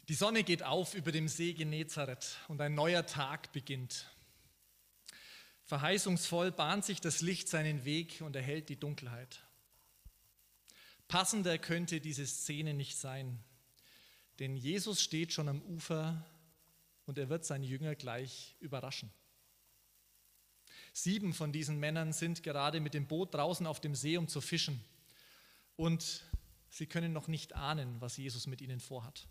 Die Sonne geht auf über dem See Genezareth und ein neuer Tag beginnt. Verheißungsvoll bahnt sich das Licht seinen Weg und erhellt die Dunkelheit. Passender könnte diese Szene nicht sein, denn Jesus steht schon am Ufer und er wird seine Jünger gleich überraschen. 7 von diesen Männern sind gerade mit dem Boot draußen auf dem See, um zu fischen. Und sie können noch nicht ahnen, was Jesus mit ihnen vorhat.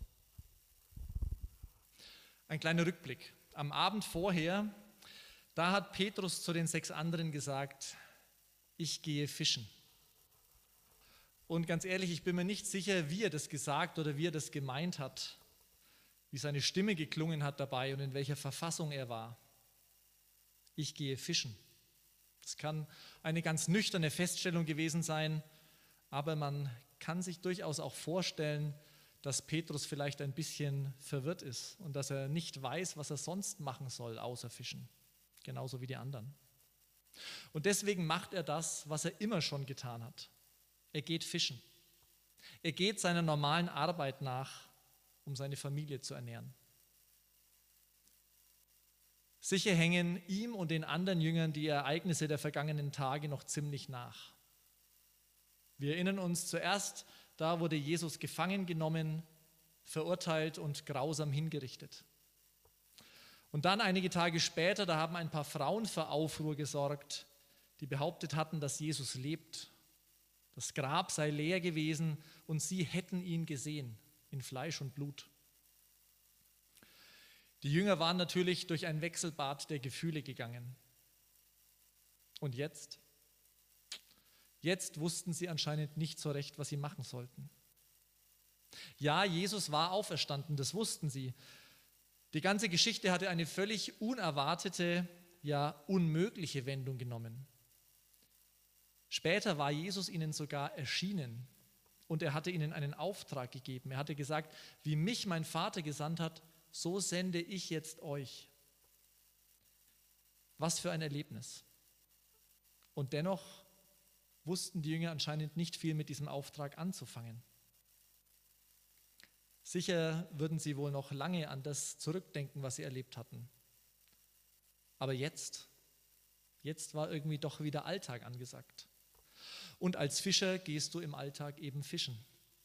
Ein kleiner Rückblick. Am Abend vorher, da hat Petrus zu den 6 anderen gesagt, ich gehe fischen. Und ganz ehrlich, ich bin mir nicht sicher, wie er das gesagt oder wie er das gemeint hat, wie seine Stimme geklungen hat dabei und in welcher Verfassung er war. Ich gehe fischen. Das kann eine ganz nüchterne Feststellung gewesen sein, aber man kann sich durchaus auch vorstellen, dass Petrus vielleicht ein bisschen verwirrt ist und dass er nicht weiß, was er sonst machen soll, außer fischen, genauso wie die anderen. Und deswegen macht er das, was er immer schon getan hat. Er geht fischen. Er geht seiner normalen Arbeit nach, um seine Familie zu ernähren. Sicher hängen ihm und den anderen Jüngern die Ereignisse der vergangenen Tage noch ziemlich nach. Wir erinnern uns zuerst, da wurde Jesus gefangen genommen, verurteilt und grausam hingerichtet. Und dann einige Tage später, da haben ein paar Frauen für Aufruhr gesorgt, die behauptet hatten, dass Jesus lebt. Das Grab sei leer gewesen und sie hätten ihn gesehen in Fleisch und Blut. Die Jünger waren natürlich durch ein Wechselbad der Gefühle gegangen. Und jetzt? Jetzt wussten sie anscheinend nicht so recht, was sie machen sollten. Ja, Jesus war auferstanden, das wussten sie. Die ganze Geschichte hatte eine völlig unerwartete, ja unmögliche Wendung genommen. Später war Jesus ihnen sogar erschienen und er hatte ihnen einen Auftrag gegeben. Er hatte gesagt, wie mich mein Vater gesandt hat, so sende ich jetzt euch. Was für ein Erlebnis. Und dennoch wussten die Jünger anscheinend nicht viel mit diesem Auftrag anzufangen. Sicher würden sie wohl noch lange an das zurückdenken, was sie erlebt hatten. Aber jetzt war irgendwie doch wieder Alltag angesagt. Und als Fischer gehst du im Alltag eben fischen.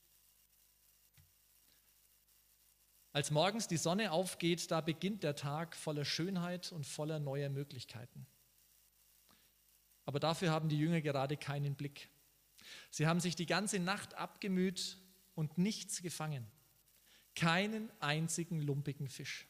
Als morgens die Sonne aufgeht, da beginnt der Tag voller Schönheit und voller neuer Möglichkeiten. Aber dafür haben die Jünger gerade keinen Blick. Sie haben sich die ganze Nacht abgemüht und nichts gefangen. Keinen einzigen lumpigen Fisch.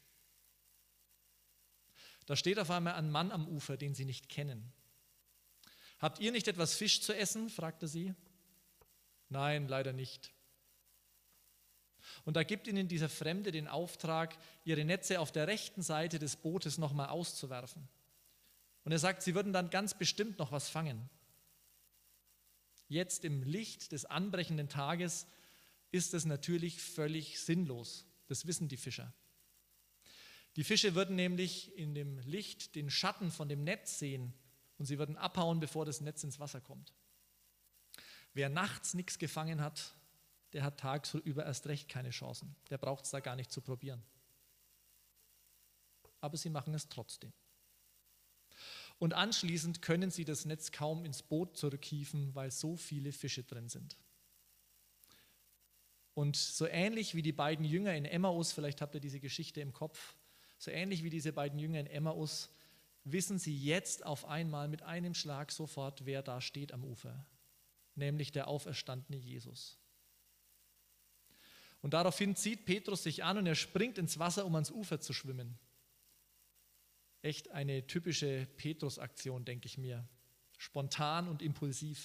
Da steht auf einmal ein Mann am Ufer, den sie nicht kennen. Habt ihr nicht etwas Fisch zu essen? Fragte sie. Nein, leider nicht. Und da gibt ihnen dieser Fremde den Auftrag, ihre Netze auf der rechten Seite des Bootes nochmal auszuwerfen. Und er sagt, sie würden dann ganz bestimmt noch was fangen. Jetzt im Licht des anbrechenden Tages ist es natürlich völlig sinnlos. Das wissen die Fischer. Die Fische würden nämlich in dem Licht den Schatten von dem Netz sehen und sie würden abhauen, bevor das Netz ins Wasser kommt. Wer nachts nichts gefangen hat, der hat tagsüber erst recht keine Chancen. Der braucht es da gar nicht zu probieren. Aber sie machen es trotzdem. Und anschließend können sie das Netz kaum ins Boot zurückhieven, weil so viele Fische drin sind. Und so ähnlich wie die beiden Jünger in Emmaus, vielleicht habt ihr diese Geschichte im Kopf, so ähnlich wie diese beiden Jünger in Emmaus, wissen sie jetzt auf einmal mit einem Schlag sofort, wer da steht am Ufer, nämlich der auferstandene Jesus. Und daraufhin zieht Petrus sich an und er springt ins Wasser, um ans Ufer zu schwimmen. Echt eine typische Petrus-Aktion, denke ich mir. Spontan und impulsiv.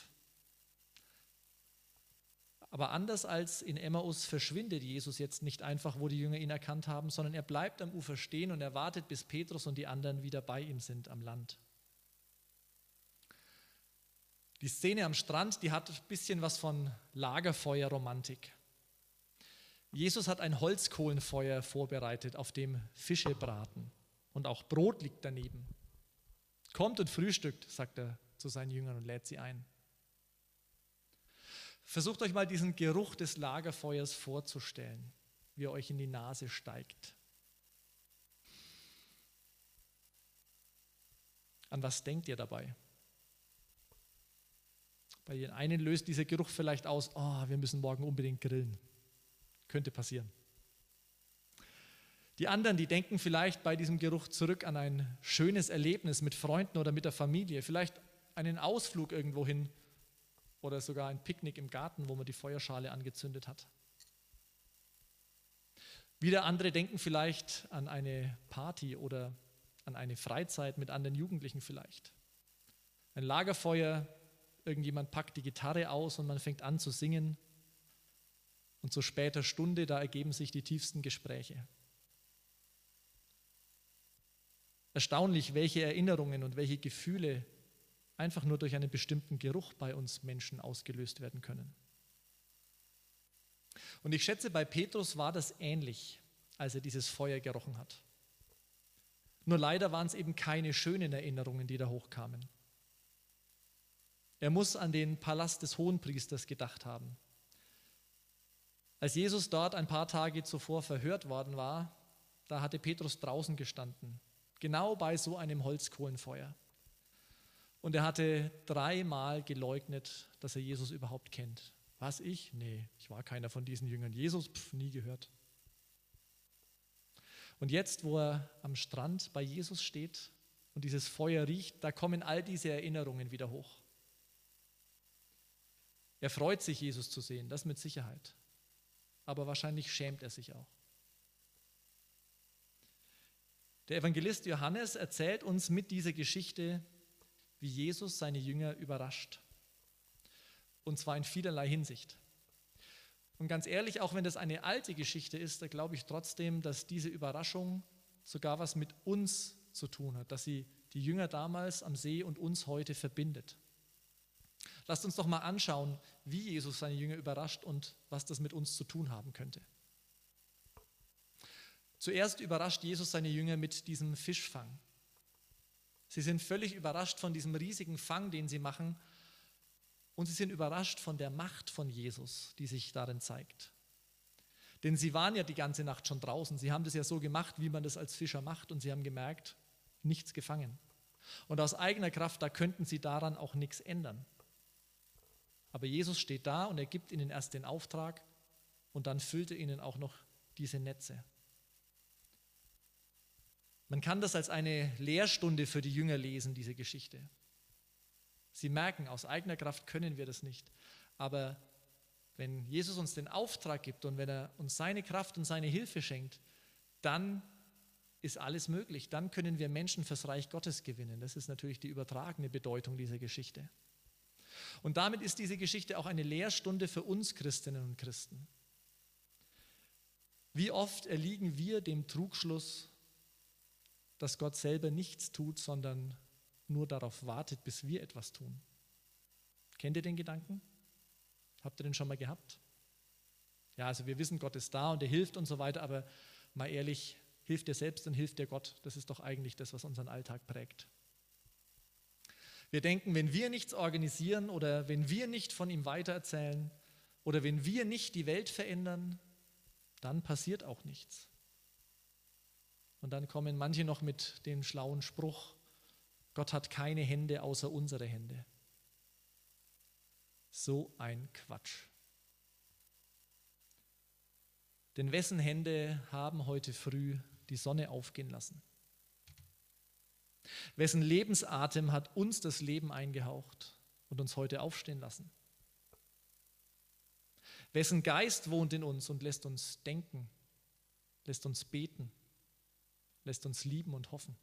Aber anders als in Emmaus verschwindet Jesus jetzt nicht einfach, wo die Jünger ihn erkannt haben, sondern er bleibt am Ufer stehen und er wartet, bis Petrus und die anderen wieder bei ihm sind am Land. Die Szene am Strand, die hat ein bisschen was von Lagerfeuerromantik. Jesus hat ein Holzkohlenfeuer vorbereitet, auf dem Fische braten und auch Brot liegt daneben. Kommt und frühstückt, sagt er zu seinen Jüngern und lädt sie ein. Versucht euch mal diesen Geruch des Lagerfeuers vorzustellen. wie er euch in die Nase steigt. An was denkt ihr dabei? Bei den einen löst dieser Geruch vielleicht aus, oh, wir müssen morgen unbedingt grillen. Könnte passieren. Die anderen, die denken vielleicht bei diesem Geruch zurück an ein schönes Erlebnis mit Freunden oder mit der Familie, vielleicht einen Ausflug irgendwo hin oder sogar ein Picknick im Garten, wo man die Feuerschale angezündet hat. Wieder andere denken vielleicht an eine Party oder an eine Freizeit mit anderen Jugendlichen vielleicht. Ein Lagerfeuer, irgendjemand packt die Gitarre aus und man fängt an zu singen. Und zu später Stunde, da ergeben sich die tiefsten Gespräche. Erstaunlich, welche Erinnerungen und welche Gefühle einfach nur durch einen bestimmten Geruch bei uns Menschen ausgelöst werden können. Und ich schätze, bei Petrus war das ähnlich, als er dieses Feuer gerochen hat. Nur leider waren es eben keine schönen Erinnerungen, die da hochkamen. Er muss an den Palast des Hohenpriesters gedacht haben. Als Jesus dort ein paar Tage zuvor verhört worden war, da hatte Petrus draußen gestanden, genau bei so einem Holzkohlenfeuer. Und er hatte 3-mal geleugnet, dass er Jesus überhaupt kennt. Was, ich? Nee, ich war keiner von diesen Jüngern. Jesus, nie gehört. Und jetzt, wo er am Strand bei Jesus steht und dieses Feuer riecht, da kommen all diese Erinnerungen wieder hoch. Er freut sich, Jesus zu sehen, das mit Sicherheit. Aber wahrscheinlich schämt er sich auch. Der Evangelist Johannes erzählt uns mit dieser Geschichte, wie Jesus seine Jünger überrascht. Und zwar in vielerlei Hinsicht. Und ganz ehrlich, auch wenn das eine alte Geschichte ist, da glaube ich trotzdem, dass diese Überraschung sogar was mit uns zu tun hat, dass sie die Jünger damals am See und uns heute verbindet. Lasst uns doch mal anschauen, wie Jesus seine Jünger überrascht und was das mit uns zu tun haben könnte. Zuerst überrascht Jesus seine Jünger mit diesem Fischfang. Sie sind völlig überrascht von diesem riesigen Fang, den sie machen, und sie sind überrascht von der Macht von Jesus, die sich darin zeigt. Denn sie waren ja die ganze Nacht schon draußen, sie haben das ja so gemacht, wie man das als Fischer macht, und sie haben gemerkt, nichts gefangen. Und aus eigener Kraft, da könnten sie daran auch nichts ändern. Aber Jesus steht da und er gibt ihnen erst den Auftrag und dann füllt er ihnen auch noch diese Netze. Man kann das als eine Lehrstunde für die Jünger lesen, diese Geschichte. Sie merken, aus eigener Kraft können wir das nicht. Aber wenn Jesus uns den Auftrag gibt und wenn er uns seine Kraft und seine Hilfe schenkt, dann ist alles möglich. Dann können wir Menschen fürs Reich Gottes gewinnen. Das ist natürlich die übertragene Bedeutung dieser Geschichte. Und damit ist diese Geschichte auch eine Lehrstunde für uns Christinnen und Christen. Wie oft erliegen wir dem Trugschluss, dass Gott selber nichts tut, sondern nur darauf wartet, bis wir etwas tun. Kennt ihr den Gedanken? Habt ihr den schon mal gehabt? Ja, also wir wissen, Gott ist da und er hilft und so weiter, aber mal ehrlich, hilft dir selbst und hilft dir Gott. Das ist doch eigentlich das, was unseren Alltag prägt. Wir denken, wenn wir nichts organisieren oder wenn wir nicht von ihm weitererzählen oder wenn wir nicht die Welt verändern, dann passiert auch nichts. Und dann kommen manche noch mit dem schlauen Spruch, Gott hat keine Hände außer unsere Hände. So ein Quatsch. Denn wessen Hände haben heute früh die Sonne aufgehen lassen? Wessen Lebensatem hat uns das Leben eingehaucht und uns heute aufstehen lassen? Wessen Geist wohnt in uns und lässt uns denken, lässt uns beten, lässt uns lieben und hoffen?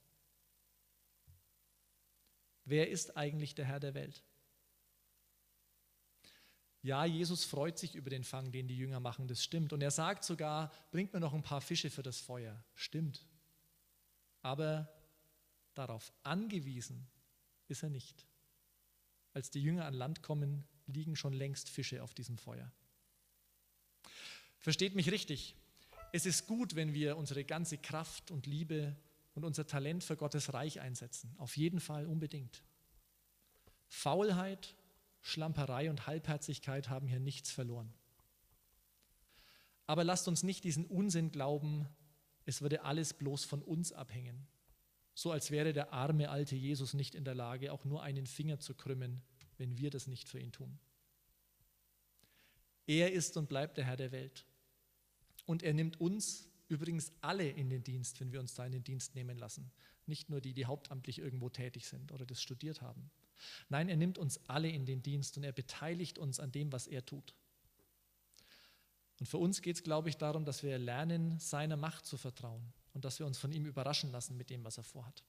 Wer ist eigentlich der Herr der Welt? Ja, Jesus freut sich über den Fang, den die Jünger machen, das stimmt. Und er sagt sogar, bringt mir noch ein paar Fische für das Feuer. Stimmt. Aber darauf angewiesen ist er nicht. Als die Jünger an Land kommen, liegen schon längst Fische auf diesem Feuer. Versteht mich richtig. Es ist gut, wenn wir unsere ganze Kraft und Liebe und unser Talent für Gottes Reich einsetzen. Auf jeden Fall, unbedingt. Faulheit, Schlamperei und Halbherzigkeit haben hier nichts verloren. Aber lasst uns nicht diesen Unsinn glauben, es würde alles bloß von uns abhängen. So als wäre der arme alte Jesus nicht in der Lage, auch nur einen Finger zu krümmen, wenn wir das nicht für ihn tun. Er ist und bleibt der Herr der Welt. Und er nimmt uns übrigens alle in den Dienst, wenn wir uns da in den Dienst nehmen lassen. Nicht nur die, die hauptamtlich irgendwo tätig sind oder das studiert haben. Nein, er nimmt uns alle in den Dienst und er beteiligt uns an dem, was er tut. Und für uns geht es, glaube ich, darum, dass wir lernen, seiner Macht zu vertrauen und dass wir uns von ihm überraschen lassen mit dem, was er vorhat.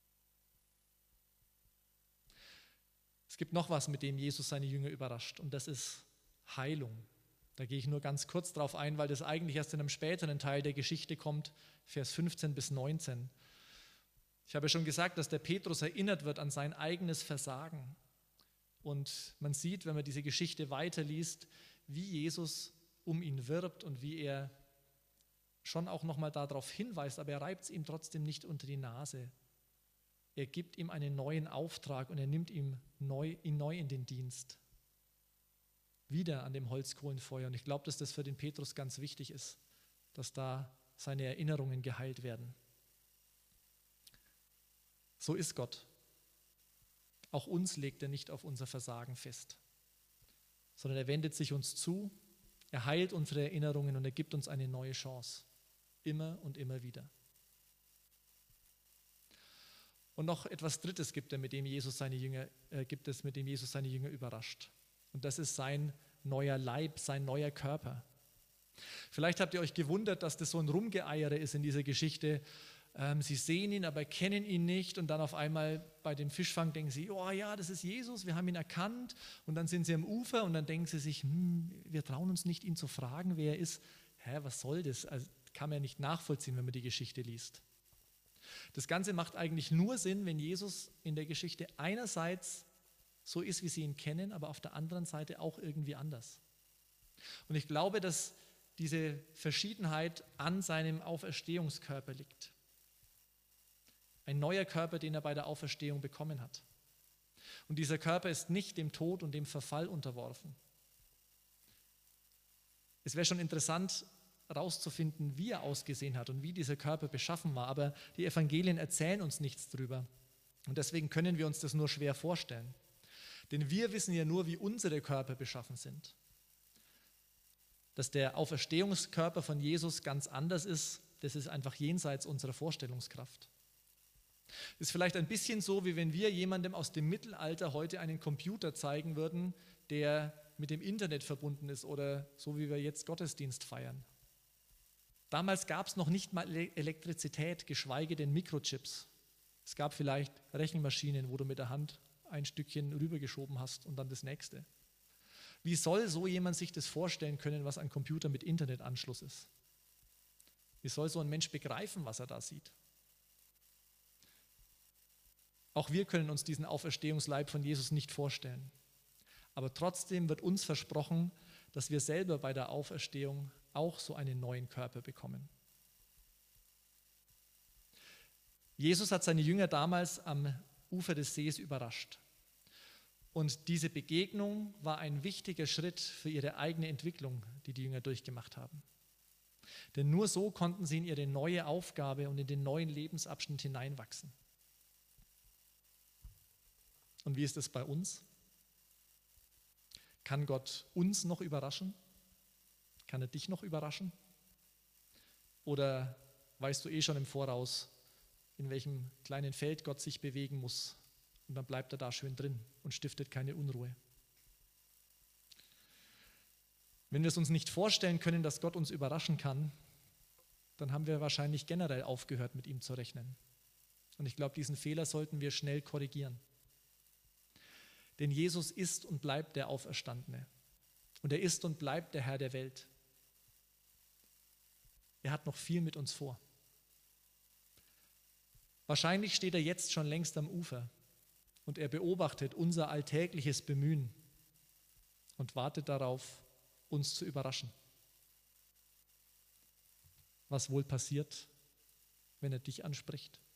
Es gibt noch was, mit dem Jesus seine Jünger überrascht, und das ist Heilung. Da gehe ich nur ganz kurz drauf ein, weil das eigentlich erst in einem späteren Teil der Geschichte kommt, Vers 15 bis 19. Ich habe ja schon gesagt, dass der Petrus erinnert wird an sein eigenes Versagen. Und man sieht, wenn man diese Geschichte weiterliest, wie Jesus um ihn wirbt und wie er schon auch nochmal darauf hinweist, aber er reibt es ihm trotzdem nicht unter die Nase. Er gibt ihm einen neuen Auftrag und er nimmt ihn neu in den Dienst. Wieder an dem Holzkohlenfeuer. Und ich glaube, dass das für den Petrus ganz wichtig ist, dass da seine Erinnerungen geheilt werden. So ist Gott. Auch uns legt er nicht auf unser Versagen fest, sondern er wendet sich uns zu, er heilt unsere Erinnerungen und er gibt uns eine neue Chance. Immer und immer wieder. Und noch etwas Drittes gibt es, mit dem Jesus seine Jünger überrascht. Und das ist sein neuer Leib, sein neuer Körper. Vielleicht habt ihr euch gewundert, dass das so ein Rumgeeiere ist in dieser Geschichte. Sie sehen ihn, aber kennen ihn nicht. Und dann auf einmal bei dem Fischfang denken sie, oh ja, das ist Jesus, wir haben ihn erkannt. Und dann sind sie am Ufer und dann denken sie sich, wir trauen uns nicht, ihn zu fragen, wer er ist. Was soll das? Also, kann man ja nicht nachvollziehen, wenn man die Geschichte liest. Das Ganze macht eigentlich nur Sinn, wenn Jesus in der Geschichte einerseits so ist, wie sie ihn kennen, aber auf der anderen Seite auch irgendwie anders. Und ich glaube, dass diese Verschiedenheit an seinem Auferstehungskörper liegt. Ein neuer Körper, den er bei der Auferstehung bekommen hat. Und dieser Körper ist nicht dem Tod und dem Verfall unterworfen. Es wäre schon interessant, herauszufinden, wie er ausgesehen hat und wie dieser Körper beschaffen war, aber die Evangelien erzählen uns nichts drüber. Und deswegen können wir uns das nur schwer vorstellen. Denn wir wissen ja nur, wie unsere Körper beschaffen sind. Dass der Auferstehungskörper von Jesus ganz anders ist, das ist einfach jenseits unserer Vorstellungskraft. Ist vielleicht ein bisschen so, wie wenn wir jemandem aus dem Mittelalter heute einen Computer zeigen würden, der mit dem Internet verbunden ist oder so wie wir jetzt Gottesdienst feiern. Damals gab es noch nicht mal Elektrizität, geschweige denn Mikrochips. Es gab vielleicht Rechenmaschinen, wo du mit der Hand ein Stückchen rübergeschoben hast und dann das nächste. Wie soll so jemand sich das vorstellen können, was ein Computer mit Internetanschluss ist? Wie soll so ein Mensch begreifen, was er da sieht? Auch wir können uns diesen Auferstehungsleib von Jesus nicht vorstellen. Aber trotzdem wird uns versprochen, dass wir selber bei der Auferstehung auch so einen neuen Körper bekommen. Jesus hat seine Jünger damals am Ufer des Sees überrascht. Und diese Begegnung war ein wichtiger Schritt für ihre eigene Entwicklung, die die Jünger durchgemacht haben. Denn nur so konnten sie in ihre neue Aufgabe und in den neuen Lebensabschnitt hineinwachsen. Und wie ist es bei uns? Kann Gott uns noch überraschen? Kann er dich noch überraschen? Oder weißt du schon im Voraus, in welchem kleinen Feld Gott sich bewegen muss und dann bleibt er da schön drin und stiftet keine Unruhe? Wenn wir es uns nicht vorstellen können, dass Gott uns überraschen kann, dann haben wir wahrscheinlich generell aufgehört, mit ihm zu rechnen. Und ich glaube, diesen Fehler sollten wir schnell korrigieren. Denn Jesus ist und bleibt der Auferstandene. Und er ist und bleibt der Herr der Welt. Er hat noch viel mit uns vor. Wahrscheinlich steht er jetzt schon längst am Ufer und er beobachtet unser alltägliches Bemühen und wartet darauf, uns zu überraschen. Was wohl passiert, wenn er dich anspricht?